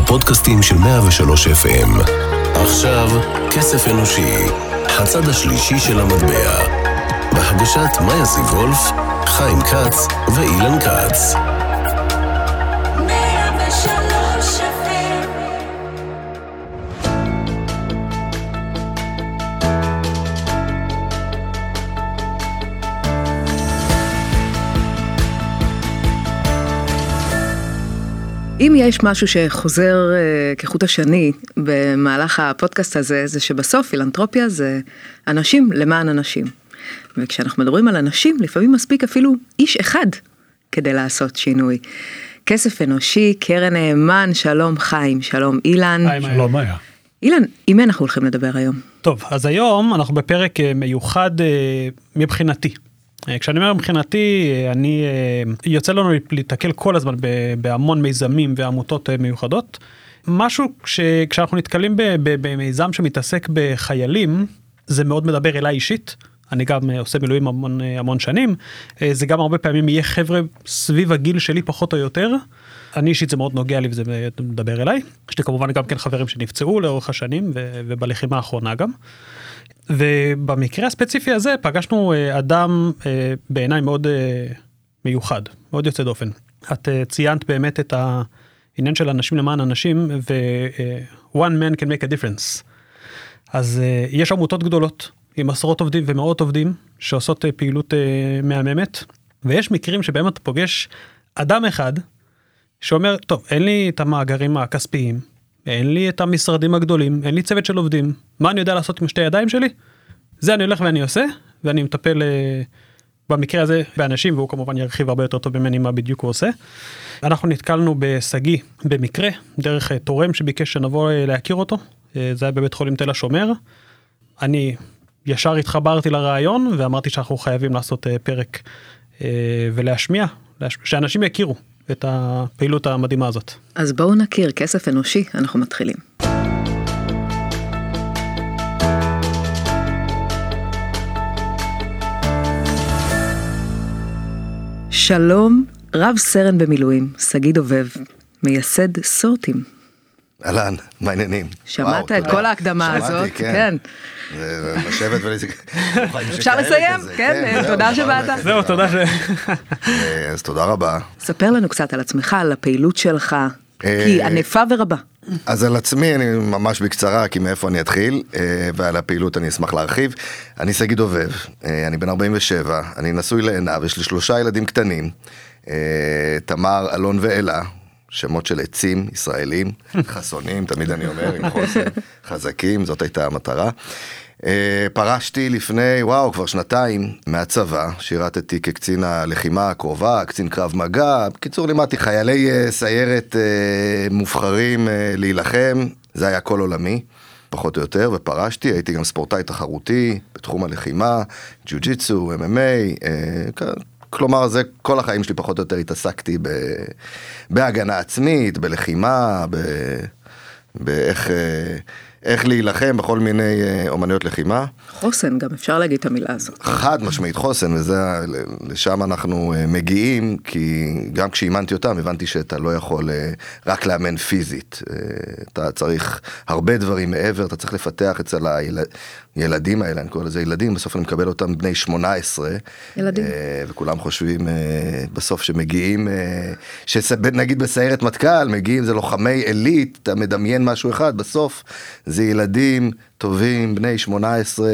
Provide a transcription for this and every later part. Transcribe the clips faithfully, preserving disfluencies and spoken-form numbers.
הפודקאסטים של מאה ושלוש אף אם. עכשיו, כסף אנושי, הצד השלישי של המטבע. בהגשת מאיה סיבולף, חיים כץ ואילן כץ. אם יש משהו שחוזר uh, כחוט השני במהלך הפודקאסט הזה, זה שבסוף פילנתרופיה זה אנשים למען אנשים. וכשאנחנו מדברים על אנשים, לפעמים מספיק אפילו איש אחד כדי לעשות שינוי. כסף אנושי, קרן נאמן, שלום חיים, שלום אילן. שלום מאיה. אילן, עם מי אנחנו הולכים לדבר היום? טוב, אז היום אנחנו בפרק מיוחד מבחינתי. כשאני אומר מבחינתי, אני יוצא לנו להתקל כל הזמן בהמון מיזמים ועמותות מיוחדות. משהו שכשאנחנו נתקלים במיזם שמתעסק בחיילים, זה מאוד מדבר אליי אישית. אני גם עושה מילואים המון, המון שנים. זה גם הרבה פעמים יהיה חבר'ה סביב הגיל שלי פחות או יותר. אני אישית זה מאוד נוגע לי וזה מדבר אליי. יש לי כמובן גם כן חברים שנפצעו לאורך השנים ובלחימה האחרונה גם. ובמקרה הספציפי הזה פגשנו אדם בעיניי מאוד מיוחד, מאוד יוצא דופן. את ציינת באמת את העניין של אנשים למען אנשים, ו- one man can make a difference. אז יש עמותות גדולות, עם עשרות עובדים ומאות עובדים, שעושות פעילות מהממת, ויש מקרים שבהם אתה פוגש אדם אחד, שאומר, טוב, אין לי את המאגרים הכספיים, אין לי את המשרדים הגדולים, אין לי צוות של עובדים. מה אני יודע לעשות עם שתי ידיים שלי? זה אני הולך ואני עושה, ואני מטפל במקרה הזה באנשים, והוא כמובן ירחיב הרבה יותר טוב ממני מה בדיוק הוא עושה. אנחנו נתקלנו בסגי במקרה, דרך תורם שביקש שנבוא להכיר אותו. זה היה בבית חולים תל השומר. אני ישר התחברתי לרעיון, ואמרתי שאנחנו חייבים לעשות פרק ולהשמיע, שאנשים יכירו את הפעילות המדהימה הזאת. אז בואו נכיר, כסף אנושי, אנחנו מתחילים. שלום, רב סרן במילואים, סגי דובב, מייסד סורטים. אהלן, מה העניינים? שמעת את כל ההקדמה הזאת? כן. לשבת ולזה... אפשר לסיים? כן, תודה שבאת. זהו, תודה ש... אז תודה רבה. ספר לנו קצת על עצמך, על הפעילות שלך, כי ענפה ורבה. אז על עצמי אני ממש בקצרה, כי מאיפה אני אתחיל, ועל הפעילות אני אשמח להרחיב. אני סגי דובב, אני בן ארבעים ושבע, אני נשוי לעיניו, יש לי שלושה ילדים קטנים, תמר, אלון ואלה, שמות של עצים ישראלים, חסונים, תמיד אני אומר, עם חוסן, חזקים, זאת הייתה המטרה. פרשתי לפני, וואו, כבר שנתיים מהצבא, שירתתי כקצין הלחימה הקרובה, קצין קרב מגע, בקיצור לימדתי חיילי סיירת מובחרים להילחם, זה היה כל עולמי, פחות או יותר, ופרשתי, הייתי גם ספורטאי תחרותי, בתחום הלחימה, ג'יוג'יטסו, אם אם איי, כלומר, זה כל החיים שלי פחות או יותר התעסקתי ב, בהגנה עצמית, בלחימה, ב, באיך איך להילחם בכל מיני אומנויות לחימה. חוסן, גם אפשר להגיד את המילה הזאת. חד משמעית חוסן, וזה, לשם אנחנו מגיעים, כי גם כשאימנתי אותם, הבנתי שאתה לא יכול רק לאמן פיזית. אתה צריך הרבה דברים מעבר, אתה צריך לפתח אצל הילדים האלה, אני קורא לזה ילדים, בסוף אני מקבל אותם בני שמונה עשרה. ילדים. וכולם חושבים בסוף שמגיעים, שנגיד בסיירת מטכ"ל, מגיעים, זה לוחמי אלית, אתה מדמיין משהו אחד, בסוף זה ילדים טובים, בני שמונה עשרה,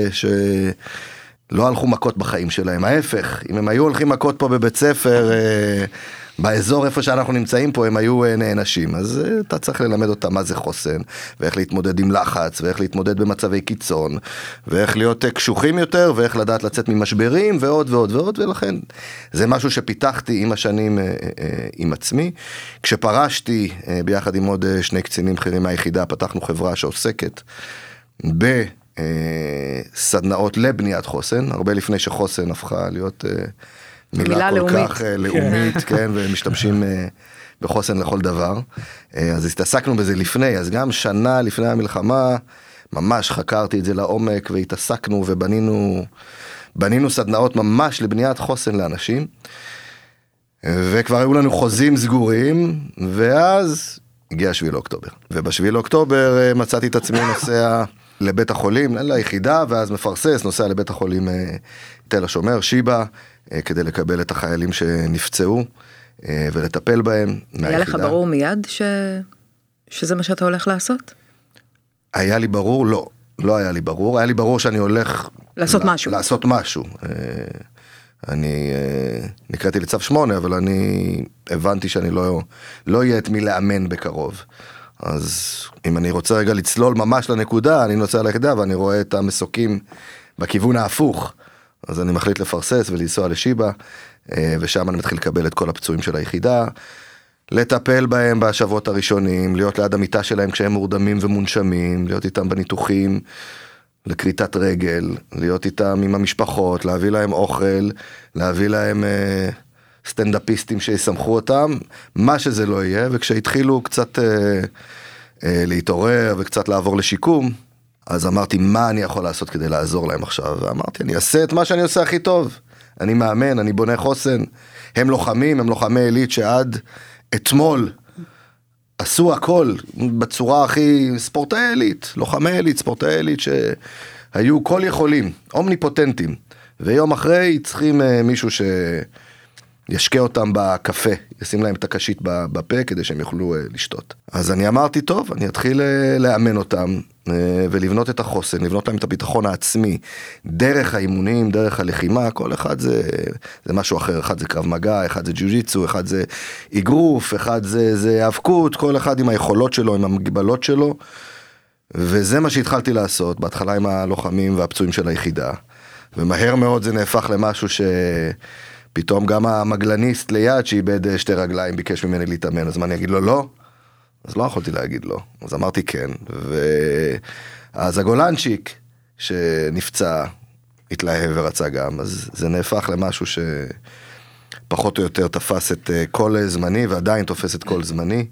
שלא הלכו מכות בחיים שלהם. ההפך, אם הם היו הולכים מכות פה בבית ספר, באזור איפה שאנחנו נמצאים פה, הם היו נענשים. אז אתה צריך ללמד אותם מה זה חוסן, ואיך להתמודד עם לחץ, ואיך להתמודד במצבי קיצון, ואיך להיות קשוחים יותר, ואיך לדעת לצאת ממשברים, ועוד ועוד ועוד, ולכן זה משהו שפיתחתי עם השנים עם עצמי. כשפרשתי ביחד עם עוד שני קצינים בכירים מהיחידה, פתחנו חברה שעוסקת בסדנאות לבניית חוסן, הרבה לפני שחוסן הפכה להיות מילה כל כך לאומית, כן, ומשתמשים בחוסן לכל דבר. אז הסתעסקנו בזה לפני, אז גם שנה לפני המלחמה, ממש חקרתי את זה לעומק, והתעסקנו ובנינו בנינו סדנאות ממש לבניית חוסן לאנשים, וכבר היו לנו חוזים סגורים, ואז הגיע שביעי לאוקטובר. ובשביעי לאוקטובר מצאתי את עצמי נוסע לבית החולים, ליחידה, ואז מפרסס, נוסע לבית החולים תל השומר, שיבא, כדי לקבל את החיילים שנפצעו, ולטפל בהם. היה לך ברור מיד ש... שזה מה שאתה הולך לעשות? היה לי ברור? לא. לא היה לי ברור. היה לי ברור שאני הולך... לעשות משהו. לעשות משהו. אני נקראתי לצו שמונה, אבל אני הבנתי שאני לא, לא יהיה את מי לאמן בקרוב. אז אם אני רוצה רגע לצלול ממש לנקודה, אני נוסע ליחידה ואני רואה את המסוקים בכיוון ההפוך. אז אני מחליט לפרסס ולנסוע לשיבא, ושם אני מתחיל לקבל את כל הפצועים של היחידה, לטפל בהם בשבועות הראשונים, להיות ליד המיטה שלהם כשהם מורדמים ומונשמים, להיות איתם בניתוחים, לקריטת רגל, להיות איתם עם המשפחות, להביא להם אוכל, להביא להם אה, סטנדאפיסטים שיסמכו אותם, מה שזה לא יהיה, וכשהתחילו קצת אה, אה, להתעורר וקצת לעבור לשיקום, אז אמרתי, מה אני יכול לעשות כדי לעזור להם עכשיו? ואמרתי, אני אעשה את מה שאני עושה הכי טוב. אני מאמן, אני בונה חוסן. הם לוחמים, הם לוחמי עילית שעד אתמול עשו הכל בצורה הכי ספורטאי עילית, לוחמי עילית, ספורטאי עילית שהיו כל יכולים, אומניפוטנטים. ויום אחרי צריכים מישהו שישקה אותם בקפה, ישים להם את הקשית בפה כדי שהם יוכלו לשתות. אז אני אמרתי, טוב, אני אתחיל לאמן אותם, ולבנות את החוסן, לבנות להם את הביטחון העצמי, דרך האימונים, דרך הלחימה, כל אחד זה, זה משהו אחר, אחד זה קרב מגע, אחד זה ג'יוג'יצו, אחד זה אגרוף, אחד זה, זה האבקות, כל אחד עם היכולות שלו, עם המגבלות שלו, וזה מה שהתחלתי לעשות, בהתחלה עם הלוחמים והפצועים של היחידה, ומהר מאוד זה נהפך למשהו שפתאום גם המגלניסט ליד שאיבד שתי רגליים ביקש ממני להתאמן, אז מה אני אגיד לו לא? אז לא יכולתי להגיד לו, אז אמרתי כן, ואז הגולנצ'יק שנפצע, התלהב ורצה גם, אז זה נהפך למשהו שפחות או יותר תפס את כל זמני, ועדיין תופס את כל זמני,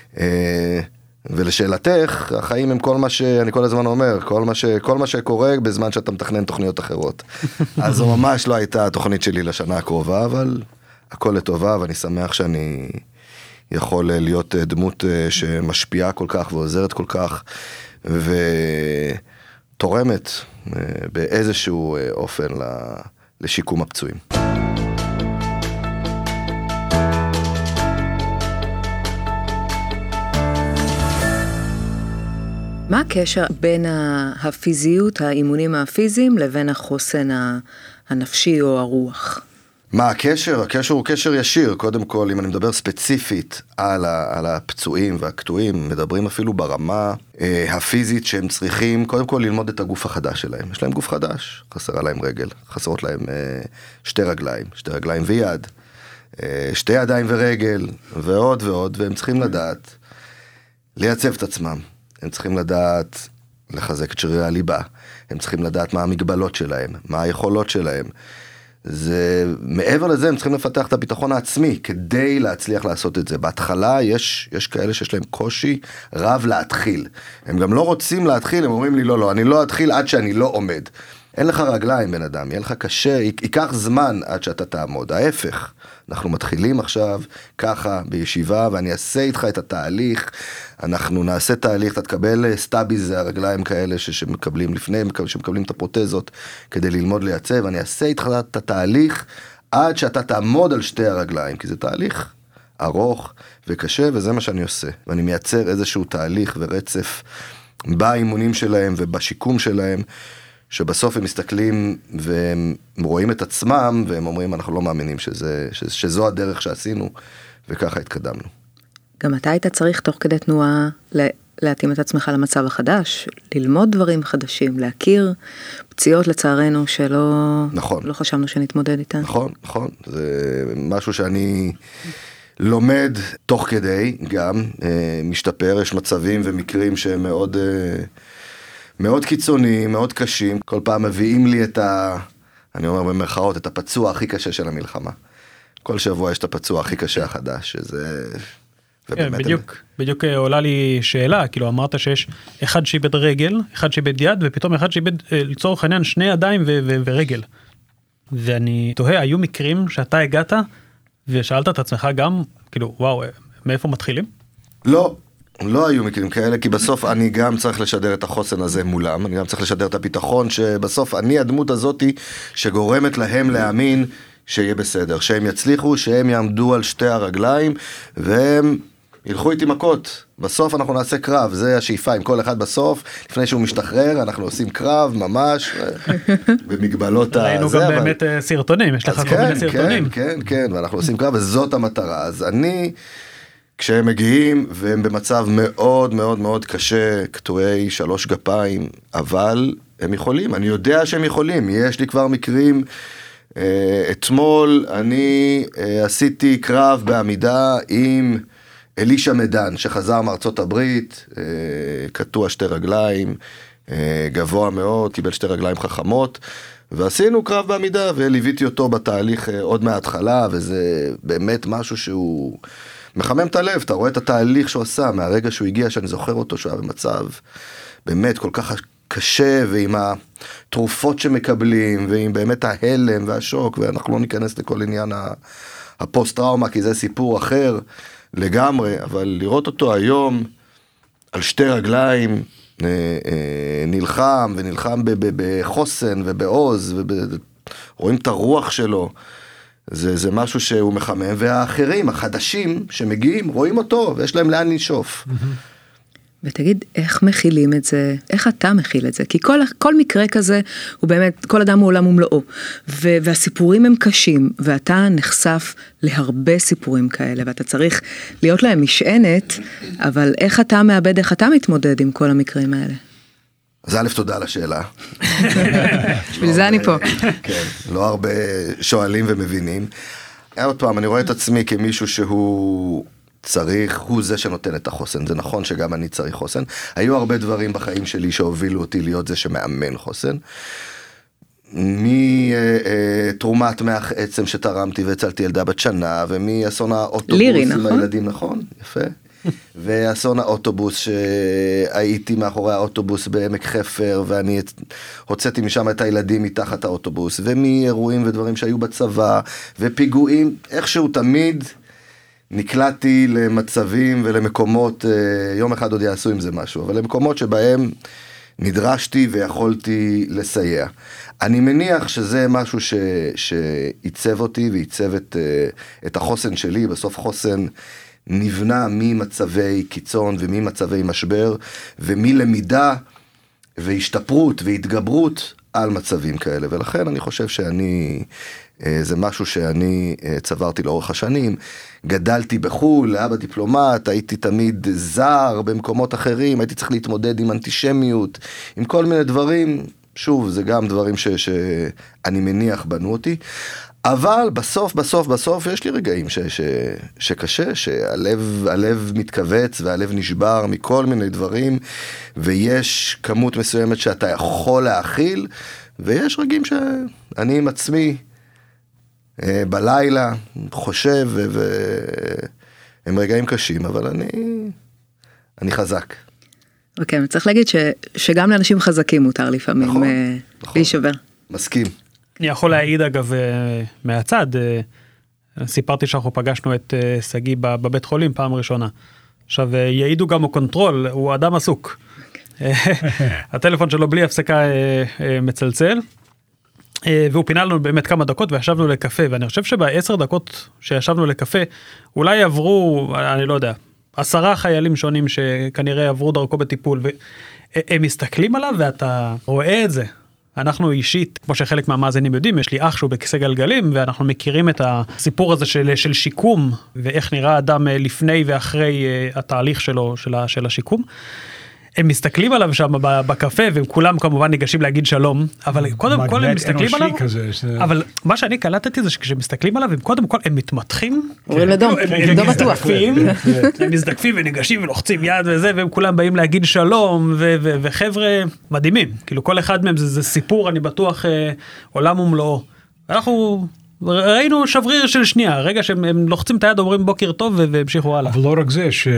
ולשאלתך, החיים הם כל מה שאני כל הזמן אומר, כל מה, ש, כל מה שקורה בזמן שאתה מתכנן תוכניות אחרות. אז זו ממש לא הייתה התוכנית שלי לשנה הקרובה, אבל הכל לטובה, ואני שמח שאני יכול להיות דמות שמשפיעה כל כך ועוזרת כל כך, ותורמת באיזשהו אופן לשיקום הפצועים. מה הקשר בין הפיזיות, האימונים הפיזיים, לבין החוסן הנפשי או הרוח? מה הקשר? הקשר הוא קשר ישיר. קודם כל, אם אני מדבר ספציפית על, ה, על הפצועים והקטועים, מדברים אפילו ברמה אה, הפיזית שהם צריכים, קודם כל ללמוד את הגוף החדש שלהם. יש להם גוף חדש, חסרה להם רגל, חסרות להם אה, שתי רגליים, שתי רגליים ויד, אה, שתי ידיים ורגל, ועוד ועוד, והם צריכים לדעת לייצב את עצמם. הם צריכים לדעת לחזק את שרירי הליבה, הם צריכים לדעת מה המגבלות שלהם, מה היכולות שלהם. זה, מעבר לזה הם צריכים לפתח את הביטחון העצמי כדי להצליח לעשות את זה. בהתחלה יש, יש כאלה שיש להם קושי רב להתחיל. הם גם לא רוצים להתחיל, הם אומרים לי לא, לא, אני לא אתחיל עד שאני לא עומד. אין לך רגליים בן אדם, יהיה לך קשה, ייקח זמן עד שאתה תעמוד. ההפך, אנחנו מתחילים עכשיו ככה בישיבה, ואני אעשה איתך את התהליך, אנחנו נעשה תהליך, אתה תקבל סטאביז, זה הרגליים כאלה שמקבלים לפני, שמקבלים את הפרוטזות כדי ללמוד לייצב, ואני אעשה איתך את התהליך עד שאתה תעמוד על שתי הרגליים, כי זה תהליך ארוך וקשה, וזה מה שאני עושה. ואני מייצר איזשהו תהליך ורצף באימונים שלהם ובשיקום שלהם, שבסוף הם מסתכלים והם רואים את עצמם, והם אומרים, אנחנו לא מאמינים שזה, שזו הדרך שעשינו, וככה התקדמנו. גם אתה היית צריך תוך כדי תנועה להתאים את עצמך למצב החדש, ללמוד דברים חדשים, להכיר פציעות לצערנו שלא נכון. לא חשבנו שנתמודד איתן. נכון, נכון. זה משהו שאני לומד תוך כדי, גם משתפר, יש מצבים ומקרים שהם מאוד... מאוד קיצוניים, מאוד קשים, כל פעם מביאים לי את ה... אני אומר במרכאות, את הפצוע הכי קשה של המלחמה. כל שבוע יש את הפצוע הכי קשה החדש, שזה... כן, בדיוק, בדיוק עולה לי שאלה, כאילו אמרת שיש אחד שאיבד רגל, אחד שאיבד יד, ופתאום אחד שאיבד, לצורך העניין, שני ידיים ו- ו- ורגל. ואני תוהה, היו מקרים שאתה הגעת, ושאלת את עצמך גם, כאילו, וואו, מאיפה מתחילים? לא. לא היו מקרים כאלה, כי בסוף אני גם צריך לשדר את החוסן הזה מולם, אני גם צריך לשדר את הביטחון, שבסוף אני הדמות הזאת שגורמת להם להאמין שיהיה בסדר, שהם יצליחו, שהם יעמדו על שתי הרגליים, והם ילכו איתי מכות. בסוף אנחנו נעשה קרב, זה השאיפה עם כל אחד בסוף, לפני שהוא משתחרר, אנחנו עושים קרב ממש, במגבלות הזה. ראינו גם באמת סרטונים, יש לך כל מיני סרטונים. כן, כן, כן, ואנחנו עושים קרב, וזאת המטרה. אז אני... כשהם מגיעים והם במצב מאוד מאוד מאוד קשה, קטועי שלוש גפיים, אבל הם יכולים, אני יודע שהם יכולים, יש לי כבר מקרים, אתמול אני עשיתי קרב בעמידה עם אלישע מדן, שחזר מארצות הברית, קטוע שתי רגליים, גבוה מאוד, קיבל שתי רגליים חכמות, ועשינו קרב בעמידה, וליוויתי אותו בתהליך עוד מההתחלה, וזה באמת משהו שהוא... מחמם את הלב, אתה רואה את התהליך שהוא עשה, מהרגע שהוא הגיע, שאני זוכר אותו, שהוא היה במצב באמת כל כך קשה, ועם התרופות שמקבלים, ועם באמת ההלם והשוק, ואנחנו לא ניכנס לכל עניין הפוסט-טראומה, כי זה סיפור אחר לגמרי, אבל לראות אותו היום, על שתי רגליים, נלחם, ונלחם בחוסן ובעוז, ורואים את הרוח שלו, זה, זה משהו שהוא מחמם, והאחרים, החדשים שמגיעים, רואים אותו, ויש להם לאן לשאוף. ותגיד, איך מכילים את זה? איך אתה מכיל את זה? כי כל, כל מקרה כזה, הוא באמת, כל אדם הוא עולם ומלואו, ו, והסיפורים הם קשים, ואתה נחשף להרבה סיפורים כאלה, ואתה צריך להיות להם משענת, אבל איך אתה מאבד, איך אתה מתמודד עם כל המקרים האלה? אז א', תודה על השאלה. בשביל זה אני פה. כן, לא הרבה שואלים ומבינים. עוד פעם, אני רואה את עצמי כמישהו שהוא צריך, הוא זה שנותן את החוסן. זה נכון שגם אני צריך חוסן. היו הרבה דברים בחיים שלי שהובילו אותי להיות זה שמאמן חוסן. מתרומת מח עצם שתרמתי והצלתי ילדה בת שנה, ומאסון האוטובוס עם הילדים, נכון? יפה. ואסון האוטובוס שהייתי מאחורי האוטובוס בעמק חפר, ואני הוצאתי משם את הילדים מתחת האוטובוס, ומאירועים ודברים שהיו בצבא, ופיגועים, איכשהו תמיד נקלעתי למצבים ולמקומות, יום אחד עוד יעשו עם זה משהו, אבל למקומות שבהם נדרשתי ויכולתי לסייע. אני מניח שזה משהו ש, שעיצב אותי ועיצב את, את החוסן שלי, בסוף חוסן נבנה ממצבי קיצון וממצבי משבר, ומלמידה והשתפרות והתגברות על מצבים כאלה. ולכן אני חושב שאני, זה משהו שאני צברתי לאורך השנים. גדלתי בחול, לאבא דיפלומט, הייתי תמיד זר במקומות אחרים, הייתי צריך להתמודד עם אנטישמיות, עם כל מיני דברים. שוב, זה גם דברים ש, שאני מניח בנו אותי. אבל בסוף, בסוף, בסוף, יש לי רגעים ש, ש, שקשה, שהלב, הלב מתכווץ והלב נשבר מכל מיני דברים, ויש כמות מסוימת שאתה יכול להכיל, ויש רגעים שאני עם עצמי אה, בלילה חושב, והם רגעים קשים, אבל אני, אני חזק. אוקיי, צריך להגיד ש, שגם לאנשים חזקים מותר לפעמים נכון, אה, נכון. להישבר. מסכים. אני יכול להעיד אגב מהצד, סיפרתי שאנחנו פגשנו את סגי בבית חולים פעם ראשונה. עכשיו, יעידו גם הקונטרול, הוא אדם עסוק. הטלפון שלו בלי הפסקה מצלצל, והוא פינה לנו באמת כמה דקות וישבנו לקפה, ואני חושב שבעשר דקות שישבנו לקפה, אולי עברו, אני לא יודע, עשרה חיילים שונים שכנראה עברו דרכו בטיפול, והם מסתכלים עליו ואתה רואה את זה. אנחנו אישית, כמו שחלק מהמאזינים יודעים, יש לי אח שהוא בכיסא גלגלים, ואנחנו מכירים את הסיפור הזה של, של שיקום, ואיך נראה אדם לפני ואחרי התהליך שלו, של, של השיקום. הם מסתכלים עליו שם בקפה, וכולם כמובן ניגשים להגיד שלום, אבל קודם כל הם מסתכלים עליו, כזה, ש... אבל מה שאני קלטתי זה שכשמסתכלים עליו, הם קודם כל הם מתמתחים, אומרים לדום, דום בטוח. הם מזדקפים וניגשים ולוחצים יד וזה, והם כולם באים להגיד שלום, וחבר'ה מדהימים, כאילו כל אחד מהם זה סיפור, אני בטוח עולם ומלואו. אנחנו ראינו שבריר של שנייה, רגע שהם לוחצים את היד, אומרים בוקר טוב, והמשיכו הלאה. אבל לא רק זה, ש...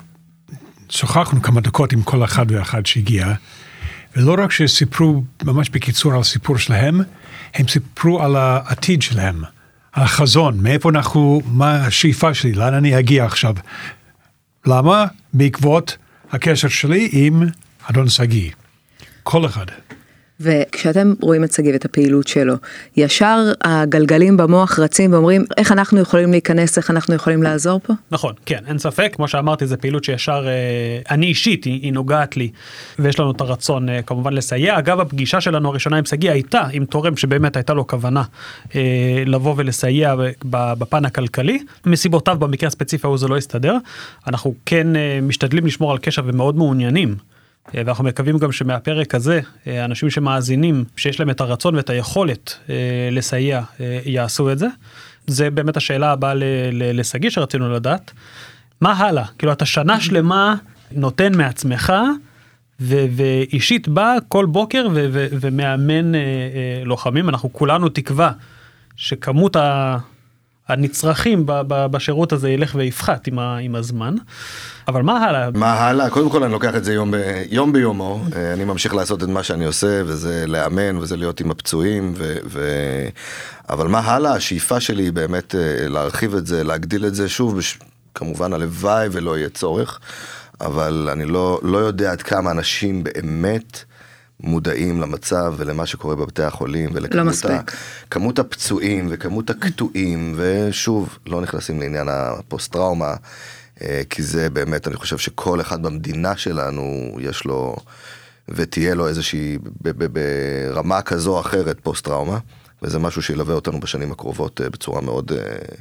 שוחחנו כמה דקות עם כל אחד ואחד שהגיע, ולא רק שסיפרו ממש בקיצור על הסיפור שלהם, הם סיפרו על העתיד שלהם, על החזון, מאיפה אנחנו, מה השאיפה שלי, לאן אני אגיע עכשיו. למה? בעקבות הקשר שלי עם אדון שגיא. כל אחד. וכשאתם רואים את שגיא ואת הפעילות שלו, ישר הגלגלים במוח רצים ואומרים, איך אנחנו יכולים להיכנס, איך אנחנו יכולים לעזור פה? נכון, כן, אין ספק, כמו שאמרתי, זה פעילות שישר, אני אישית, היא, היא נוגעת לי, ויש לנו את הרצון כמובן לסייע. אגב, הפגישה שלנו הראשונה עם שגיא הייתה עם תורם שבאמת הייתה לו כוונה לבוא ולסייע בפן הכלכלי, מסיבותיו במקרה הספציפי הוא זה לא יסתדר, אנחנו כן משתדלים לשמור על קשר ומאוד מעוניינים, ואנחנו מקווים גם שמהפרק הזה, אנשים שמאזינים, שיש להם את הרצון ואת היכולת לסייע, יעשו את זה. זה באמת השאלה הבאה לשגיא שרצינו לדעת. מה הלאה? כאילו, אתה שנה שלמה נותן מעצמך, ואישית בא כל בוקר ומאמן לוחמים. אנחנו כולנו תקווה שכמות הנצרכים בשירות הזה ילך ויפחת עם הזמן. אבל מה הלאה? מה הלאה? קודם כל אני לוקח את זה יום, ב... יום ביומו, אני ממשיך לעשות את מה שאני עושה, וזה לאמן, וזה להיות עם הפצועים, ו... ו... אבל מה הלאה? השאיפה שלי היא באמת להרחיב את זה, להגדיל את זה, שוב, בש... כמובן הלוואי ולא יהיה צורך, אבל אני לא, לא יודע עד כמה אנשים באמת מודעים למצב ולמה שקורה בבתי החולים, ולכמות ה... כמות הפצועים וכמות הקטועים, ושוב, לא נכנסים לעניין הפוסט-טראומה, כי זה באמת, אני חושב שכל אחד במדינה שלנו יש לו, ותהיה לו איזושהי, ברמה כזו או אחרת, פוסט-טראומה, וזה משהו שילווה אותנו בשנים הקרובות בצורה מאוד,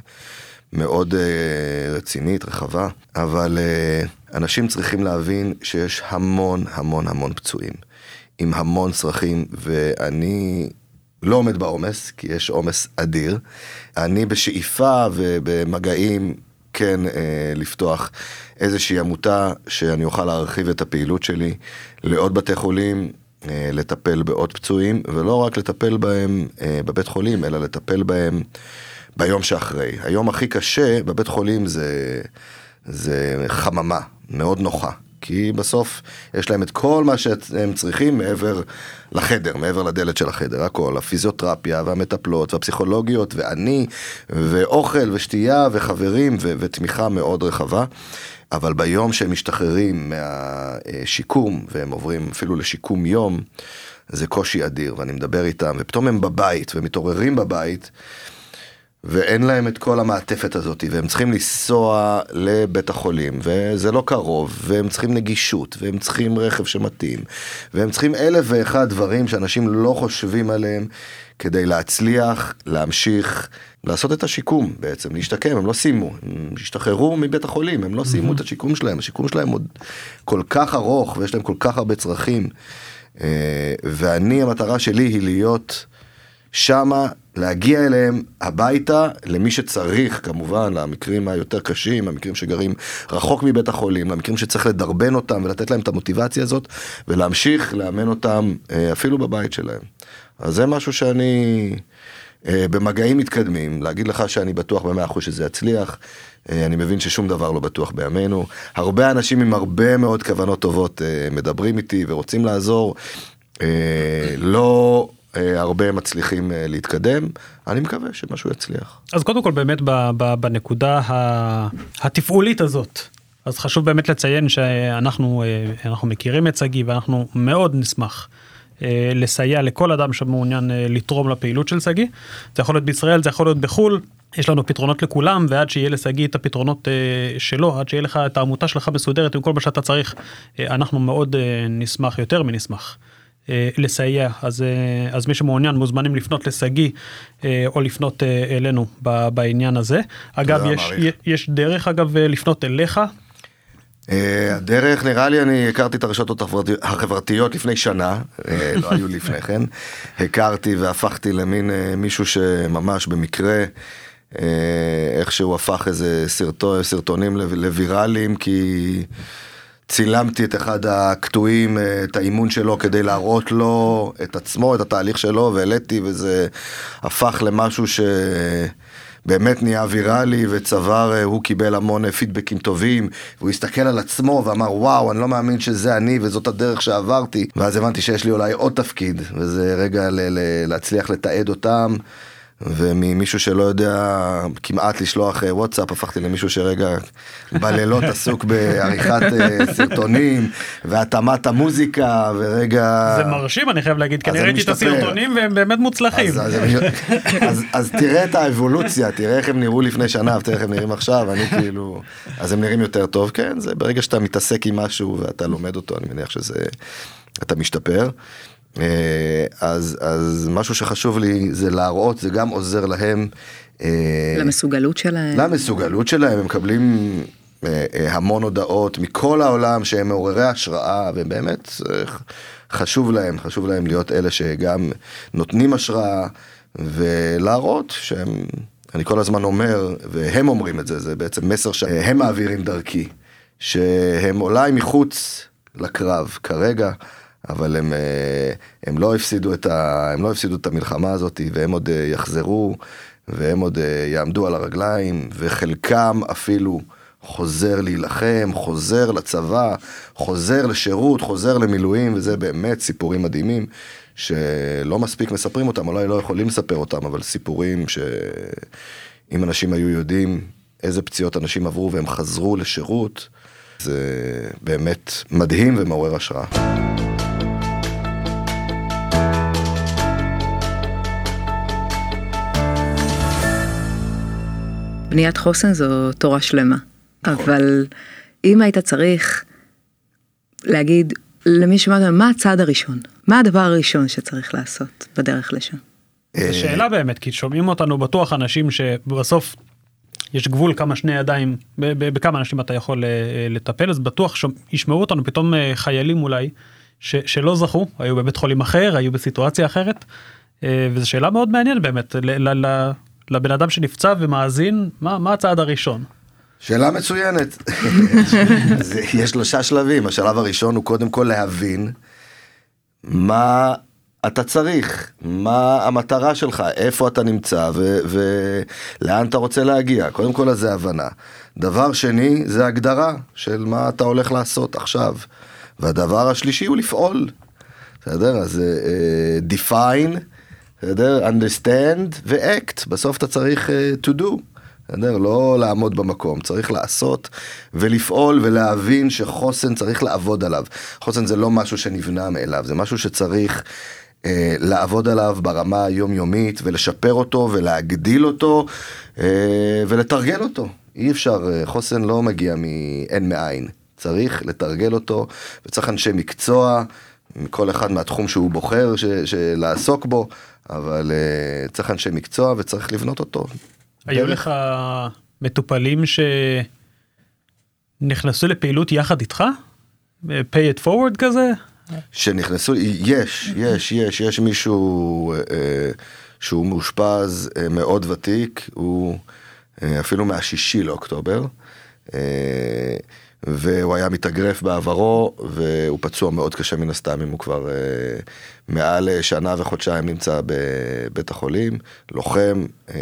מאוד רצינית, רחבה, אבל אנשים צריכים להבין שיש המון, המון, המון פצועים, עם המון צרכים, ואני לא עומד בעומס, כי יש עומס אדיר, אני בשאיפה ובמגעים, כן, אה, לפתוח איזושהי עמותה שאני אוכל להרחיב את הפעילות שלי לעוד בתי חולים, אה, לטפל בעוד פצועים, ולא רק לטפל בהם אה, בבית חולים, אלא לטפל בהם ביום שאחרי. היום הכי קשה בבית חולים זה, זה חממה, מאוד נוחה. כי בסוף יש להם את כל מה שהם צריכים מעבר לחדר, מעבר לדלת של החדר, הכל, הפיזיותרפיה והמטפלות והפסיכולוגיות ואני ואוכל ושתייה וחברים ו- ותמיכה מאוד רחבה, אבל ביום שהם משתחררים מהשיקום והם עוברים אפילו לשיקום יום, זה קושי אדיר, ואני מדבר איתם, ופתאום הם בבית ומתעוררים בבית, ואין להם את כל המעטפת הזאת, והם צריכים לנסוע לבית החולים, וזה לא קרוב, והם צריכים נגישות, והם צריכים רכב שמתאים, והם צריכים אלף ואחד דברים שאנשים לא חושבים עליהם, כדי להצליח, להמשיך, לעשות את השיקום בעצם, להשתקם, הם לא סיימו, הם השתחררו מבית החולים, הם לא סיימו את השיקום שלהם, השיקום שלהם עוד כל כך ארוך, ויש להם כל כך הרבה צרכים, ואני, המטרה שלי היא להיות שמה, להגיע אליהם הביתה, למי שצריך כמובן, למקרים היותר קשים, המקרים שגרים רחוק מבית החולים, למקרים שצריך לדרבן אותם ולתת להם את המוטיבציה הזאת, ולהמשיך לאמן אותם אפילו בבית שלהם. אז זה משהו שאני במגעים מתקדמים, להגיד לך שאני בטוח במאה אחוז שזה יצליח, אני מבין ששום דבר לא בטוח בימינו, הרבה אנשים עם הרבה מאוד כוונות טובות מדברים איתי ורוצים לעזור, לא הרבה מצליחים להתקדם, אני מקווה שמשהו יצליח. אז קודם כל באמת בנקודה התפעולית הזאת, אז חשוב באמת לציין שאנחנו אנחנו מכירים את שגיא, ואנחנו מאוד נשמח לסייע לכל אדם שמעוניין לתרום לפעילות של שגיא. זה יכול להיות בישראל, זה יכול להיות בחול, יש לנו פתרונות לכולם, ועד שיהיה לשגיא את הפתרונות שלו, עד שיהיה לך את העמותה שלך מסודרת עם כל מה שאתה צריך, אנחנו מאוד נשמח, יותר מנשמח לסייע. אז, אז מי שמעוניין מוזמנים לפנות לשגיא או לפנות אלינו בעניין הזה. אגב, יש, יש דרך אגב לפנות אליך? הדרך, נראה לי, אני הכרתי את הרשתות החברתיות לפני שנה, לא היו לפני כן, הכרתי והפכתי למין מישהו שממש במקרה, איך שהוא הפך איזה סרטו, סרטונים לוויראליים, כי צילמתי את אחד הקטועים, את האימון שלו, כדי להראות לו את עצמו, את התהליך שלו, והעליתי, וזה הפך למשהו שבאמת נהיה ויראלי, וצבר, הוא קיבל המון פידבקים טובים, והוא הסתכל על עצמו ואמר, וואו, אני לא מאמין שזה אני, וזאת הדרך שעברתי, ואז הבנתי שיש לי אולי עוד תפקיד, וזה רגע ל- ל- להצליח לתעד אותם, וממישהו שלא יודע כמעט לשלוח וואטסאפ, הפכתי למישהו שרגע בלילות עסוק בעריכת סרטונים, והתאמת המוזיקה, ורגע... זה מרשים, אני חייב להגיד, כי אני ראיתי את הסרטונים והם באמת מוצלחים. אז, אז, אז, אז תראה את האבולוציה, תראה איך הם נראו לפני שנה, ותראה איך הם נראים עכשיו, אני כאילו... אז הם נראים יותר טוב, כן, זה ברגע שאתה מתעסק עם משהו, ואתה לומד אותו, אני מניח שזה... אתה משתפר. אז, אז משהו שחשוב לי זה להראות, זה גם עוזר להם. למסוגלות שלהם. למסוגלות שלהם, הם מקבלים המון הודעות מכל העולם שהם מעוררי השראה, ובאמת חשוב להם, חשוב להם להיות אלה שגם נותנים השראה, ולהראות שהם, אני כל הזמן אומר, והם אומרים את זה, זה בעצם מסר שהם מעבירים דרכי, שהם אולי מחוץ לקרב כרגע, אבל הם, הם לא הפסידו את ה, הם לא הפסידו את המלחמה הזאת, והם עוד יחזרו, והם עוד יעמדו על הרגליים, וחלקם אפילו חוזר להילחם, חוזר לצבא, חוזר לשירות, חוזר למילואים, וזה באמת סיפורים מדהימים, שלא מספיק מספרים אותם, אולי לא יכולים לספר אותם, אבל סיפורים שאם אנשים היו יודעים איזה פציעות אנשים עברו, והם חזרו לשירות, זה באמת מדהים ומעורר השראה. בניית חוסן זו תורה שלמה, נכון. אבל אם היית צריך להגיד למי שמעת, מה הצעד הראשון? מה הדבר הראשון שצריך לעשות בדרך לשם? זו שאלה באמת, כי שומעים אותנו בטוח אנשים שבסוף יש גבול כמה שני ידיים, בכמה אנשים אתה יכול לטפל, אז בטוח שישמעו אותנו פתאום חיילים אולי, שלא זכו, היו בבית חולים אחר, היו בסיטואציה אחרת, וזו שאלה מאוד מעניינת באמת, לבן אדם שנפצע ומאזין, מה, מה הצעד הראשון? שאלה מצוינת. יש שלושה שלבים. השלב הראשון הוא קודם כל להבין מה אתה צריך, מה המטרה שלך, איפה אתה נמצא ולאן אתה רוצה להגיע. קודם כל זה הבנה. דבר שני זה הגדרה של מה אתה הולך לעשות עכשיו. והדבר השלישי הוא לפעול. בסדר? אז uh, define, בסדר? understand ו-act. בסוף אתה צריך uh, to do. בסדר? לא לעמוד במקום, צריך לעשות ולפעול ולהבין שחוסן צריך לעבוד עליו. חוסן זה לא משהו שנבנה מאליו, זה משהו שצריך אה, לעבוד עליו ברמה היומיומית ולשפר אותו ולהגדיל אותו אה, ולתרגל אותו. אי אפשר, חוסן לא מגיע מאין מאין, צריך לתרגל אותו וצריך אנשי מקצוע, כל אחד מהתחום שהוא בוחר ש, שלעסוק בו, אבל אה, צריך אנשי מקצוע וצריך לבנות אותו. היו לך מטופלים שנכנסו לפעילות יחד איתך? pay it forward כזה? שנכנסו, יש, יש, יש, יש מישהו אה, שהוא מאושפז אה, מאוד ותיק, הוא אה, אפילו מהשישי לאוקטובר, אה, והוא היה מתאגרף בעברו, והוא פצוע מאוד קשה מן הסתם, אם הוא כבר אה, מעל שנה וחודשיים נמצא בבית החולים, לוחם, אה,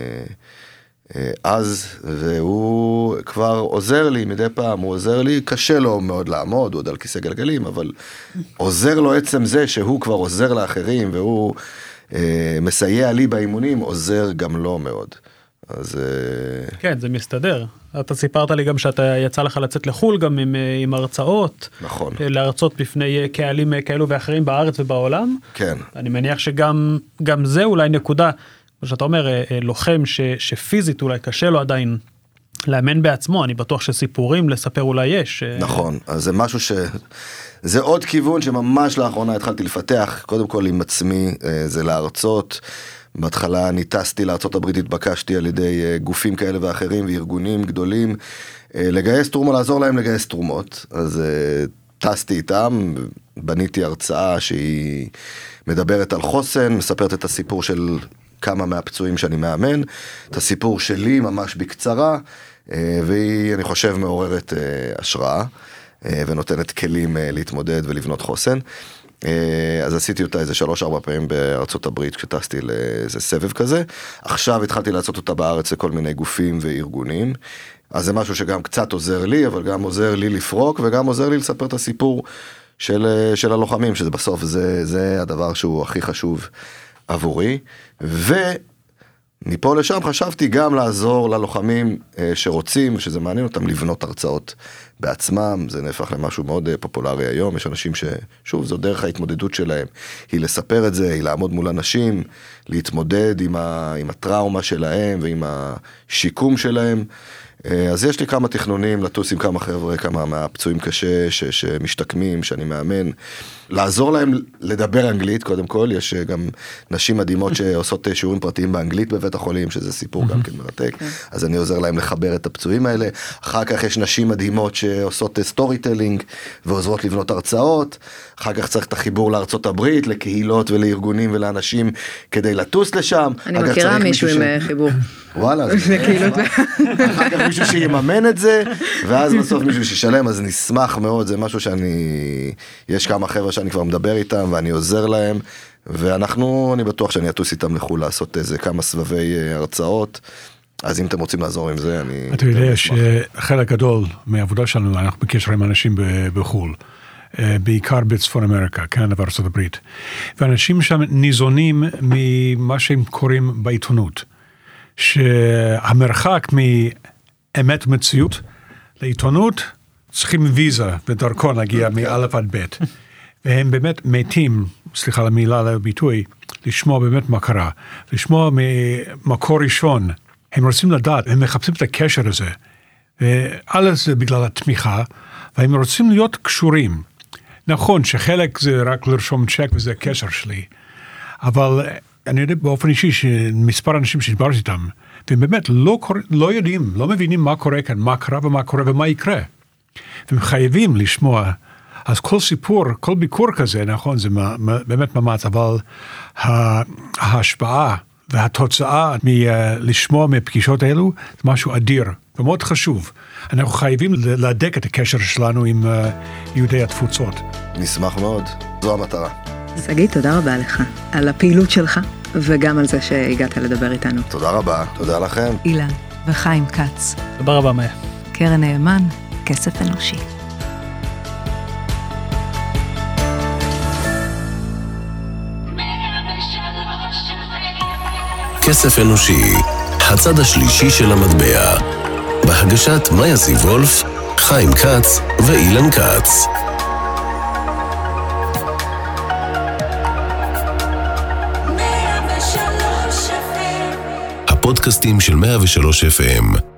אז, והוא כבר עוזר לי מדי פעם, הוא עוזר לי, קשה לו מאוד לעמוד, הוא עוד על כיסא גלגלים, אבל עוזר לו עצם זה שהוא כבר עוזר לאחרים, והוא אה, מסייע לי באימונים, עוזר גם לו מאוד. אז... אה... כן, זה מסתדר. אתה סיפרת לי גם שאתה יצא לך לצאת לחול גם עם, עם הרצאות. נכון. להרצות בפני קהלים כאלו ואחרים בארץ ובעולם. כן. אני מניח שגם גם זה אולי נקודה, כמו שאתה אומר, לוחם ש, שפיזית אולי קשה לו עדיין לאמן בעצמו, אני בטוח שסיפורים לספר אולי יש. נכון, אז זה משהו ש... זה עוד כיוון שממש לאחרונה התחלתי לפתח, קודם כל עם עצמי, זה להרצות. בהתחלה אני טסתי לארצות הברית, התבקשתי על ידי גופים כאלה ואחרים וארגונים גדולים, לגייס תרומה, לעזור להם לגייס תרומות. אז טסתי איתם, בניתי הרצאה שהיא מדברת על חוסן, מספרת את הסיפור של כמה מהפצועים שאני מאמן, את הסיפור שלי ממש בקצרה, והיא, אני חושב, מעוררת השראה, ונותנת כלים להתמודד ולבנות חוסן. אז עשיתי אותה איזה שלוש ארבע פעמים בארצות הברית, כשטסתי לאיזה סבב כזה. עכשיו התחלתי לעשות אותה בארץ לכל מיני גופים וארגונים. אז זה משהו שגם קצת עוזר לי, אבל גם עוזר לי לפרוק, וגם עוזר לי לספר את הסיפור של, של הלוחמים, שזה בסוף זה, זה הדבר שהוא הכי חשוב עבורי. מפה לשם חשבתי גם לעזור ללוחמים שרוצים, שזה מעניין אותם לבנות הרצאות בעצמם, זה נהפך למשהו מאוד פופולרי היום, יש אנשים ששוב, זו דרך ההתמודדות שלהם, היא לספר את זה, היא לעמוד מול אנשים, להתמודד עם, ה, עם הטראומה שלהם ועם השיקום שלהם, אז יש לי כמה תכנונים לטוס עם כמה חבר'ה, כמה מהפצועים קשה ש, שמשתקמים, שאני מאמן, לעזור להם לדבר אנגלית, קודם כל, יש גם נשים מדהימות שעושות שיעורים פרטיים באנגלית בבית החולים, שזה סיפור גם כן מרתק, אז אני עוזר להם לחבר את הפצועים האלה, אחר כך יש נשים מדהימות שעושות סטורי טלינג, ועוזרות לבנות הרצאות, אחר כך צריך את החיבור לארצות הברית, לקהילות ולארגונים ולאנשים, כדי לטוס לשם. אני מכירה מישהו עם חיבור. וואלה, אחר כך מישהו שיממן את זה, ואז בסוף מישהו שישלם, אז נשמח מאוד, זה משהו שאני, יש כמה חבר'ה שאני כבר מדבר איתם, ואני עוזר להם, ואנחנו, אני בטוח שאני אטוס איתם לחול לעשות איזה כמה סבבי הרצאות, אז אם אתם רוצים לעזור עם זה, אני... אתה יודע שחלק גדול מהעבודה שלנו, אנחנו בקשר עם אנשים בחול, בעיקר בצפון אמריקה, קנדה וארצות הברית, ואנשים שם ניזונים ממה שהם קוראים בעיתונות, שהמרחק מאמת ומציאות לעיתונות צריכים ויזה ודרכון להגיע מאלף עד בית, והם באמת מתים, סליחה על המילה, על הביטוי, לשמוע באמת מה קרה, לשמוע ממקור ראשון, הם רוצים לדעת, הם מחפשים את הקשר הזה, ועל זה בגלל התמיכה, והם רוצים להיות קשורים. נכון שחלק זה רק לרשום צ'ק וזה הקשר שלי, אבל אני יודע באופן אישי שמספר אנשים שדיברתי איתם, והם באמת לא, לא יודעים, לא מבינים מה קורה כאן, מה קרה ומה קורה ומה יקרה. והם חייבים לשמוע, אז כל סיפור, כל ביקור כזה, נכון, זה באמת ממש, אבל ההשפעה והתוצאה מלשמוע מפגישות האלו, זה משהו אדיר ומאוד חשוב. אנחנו חייבים להדק את הקשר שלנו עם יהודי התפוצות. נשמח מאוד, זו המטרה. שגיא, תודה רבה לך על הפעילות שלך, וגם על זה שהגעת לדבר איתנו. תודה רבה, תודה לכם. אילן וחיים כץ. תודה רבה, מאיה. קרן נאמן, כסף אנושי. כסף אנושי, הצד השלישי של המטבע. בהגשת מאיה זיוולף, חיים כץ ואילן כץ. הפודקאסטים של מאה ושלוש אף אם